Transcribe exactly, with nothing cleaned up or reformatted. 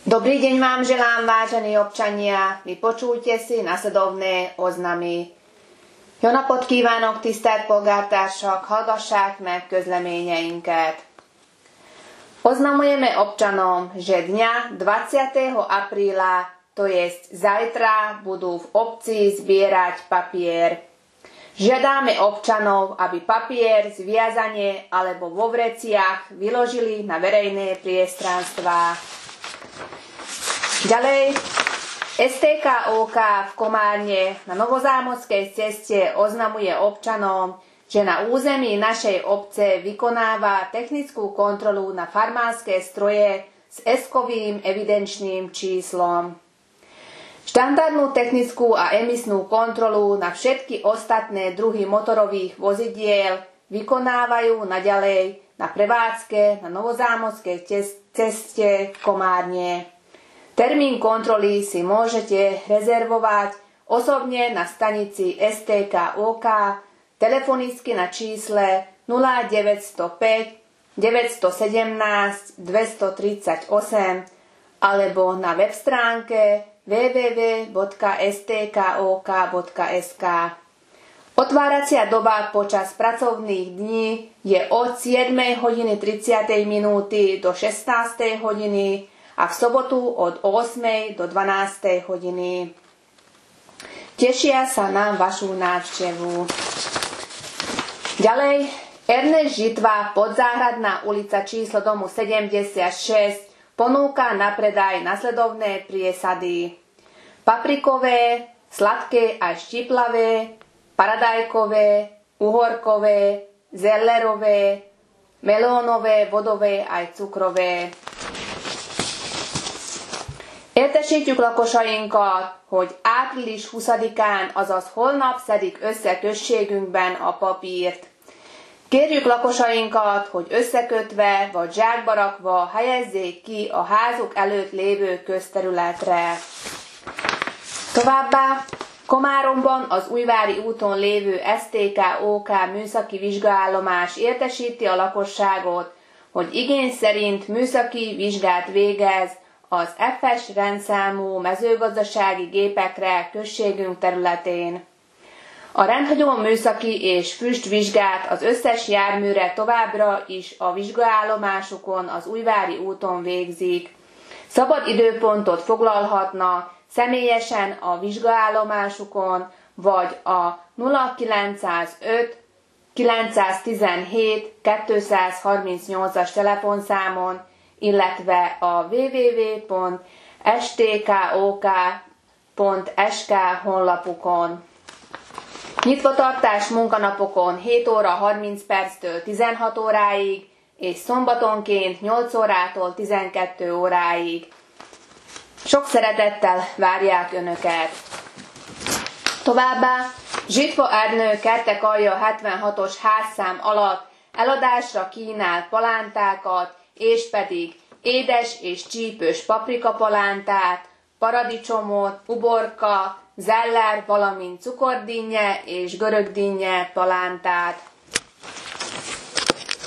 Dobrý deň vám želám, vážení občania. Vypočujte si nasledovné oznamy. Jó napot kívánok, tisztelt polgártársak, hallgassák meg közleményeinket. Oznamujeme občanom, že dňa dvadsiateho apríla, to jest zajtra, budú v obci zbierať papier. Žiadame občanov, aby papier z viazane alebo vo vreciach vyložili na verejné priestranstvá. Ďalej, es té ká ó ká v Komárne na Novozámockej ceste oznamuje občanom, že na území našej obce vykonáva technickú kontrolu na farmárske stroje s eskovým evidenčným číslom. Štandardnú technickú a emisnú kontrolu na všetky ostatné druhy motorových vozidiel vykonávajú naďalej na prevádzke na Novozámockej ceste v Komárne. Termín kontroly si môžete rezervovať osobne na stanici es té ká ó ká, telefonicky na čísle nula deväť nula päť deväť jedna sedem dvestotridsaťosem alebo na web stránke w w w bodka s t k o k bodka s k. Otváracia doba počas pracovných dní je od siedmej hodiny tridsať minúty do šestnástej hodiny a v sobotu od ôsmej do dvanástej hodiny. Tešia sa na vašu návštevu. Ďalej, Ernest Žitva, Podzáhradná ulica číslo domu sedemdesiatšesť ponúka na predaj nasledovné priesady: paprikové, sladké aj štiplavé, paradajkové, uhorkové, zellerové, melónové, vodové aj cukrové. Értesítjük lakosainkat, hogy április huszadikán, azaz holnap szedik össze községünkben a papírt. Kérjük lakosainkat, hogy összekötve vagy zsákba rakva helyezzék ki a házuk előtt lévő közterületre. Továbbá Komáromban az Újvári úton lévő es té ká ó ká műszaki vizsgaállomás értesíti a lakosságot, hogy igény szerint műszaki vizsgát végez az ef-es rendszámú mezőgazdasági gépekre községünk területén. A rendhagyó műszaki és füstvizsgát az összes járműre továbbra is a vizsgaállomásukon az Újvári úton végzik. Szabad időpontot foglalhatna személyesen a vizsgaállomásukon, vagy a nulla kilencszázöt kilencszáztizenhét kétszázharmincnyolcas telefonszámon, illetve a w w w pont s t k o k pont s k honlapukon. Nyitvatartás munkanapokon hét óra harminc perctől tizenhat óráig, és szombatonként nyolc órától tizenkettő óráig. Sok szeretettel várják Önöket! Továbbá Zsitva Ernő Kertekalja hetvenhatos házszám alatt eladásra kínál palántákat, és pedig édes és csípős paprikapalántát, paradicsomot, uborka, zeller, valamint cukordinnye és görögdinnye palántát.